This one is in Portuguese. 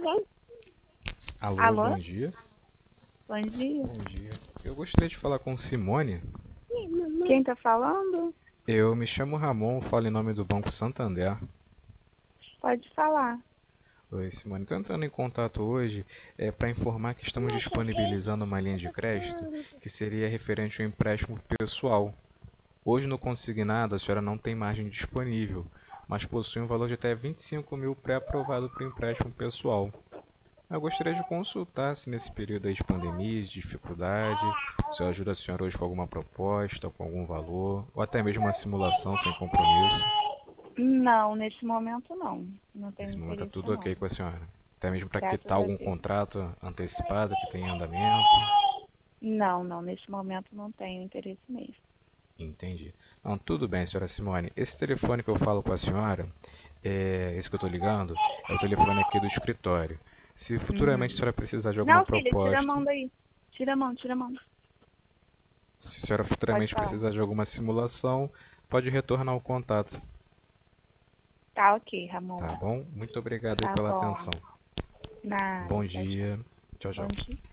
Alô, Alô? bom dia. Bom dia. Bom dia. Eu gostaria de falar com Simone. Quem tá falando? Eu me chamo Ramon, falo em nome do Banco Santander. Pode falar. Oi, Simone. Estou entrando em contato hoje para informar que estamos disponibilizando uma linha de crédito que seria referente ao empréstimo pessoal. Hoje no consignado a senhora não tem margem disponível, mas possui um valor de até 25 mil pré-aprovado para o empréstimo pessoal. Eu gostaria de consultar se nesse período aí de pandemia, de dificuldade, se eu ajudo a senhora hoje com alguma proposta, com algum valor, ou até mesmo uma simulação sem compromisso. Não, nesse momento não. Não tenho Nesse momento está interesse tudo ok não. com a senhora. Até mesmo para Graças quitar a algum Deus. contrato antecipado que tem em andamento. Não, nesse momento não tenho interesse mesmo. Entendi. Não, tudo bem, senhora Simone. Esse telefone que eu falo com a senhora, esse que eu estou ligando, é o telefone aqui do escritório. Se futuramente a Uhum. senhora precisar de alguma Não, filha, tira a proposta, mão daí. Tira a mão, tira a mão. se a senhora Pode futuramente falar. precisar de alguma simulação, pode retornar o contato, Tá ok, Ramon. tá bom? Muito obrigado aí Tá pela bom. atenção. Nada, Bom tchau, tchau. dia. Tchau, Bom tchau. dia.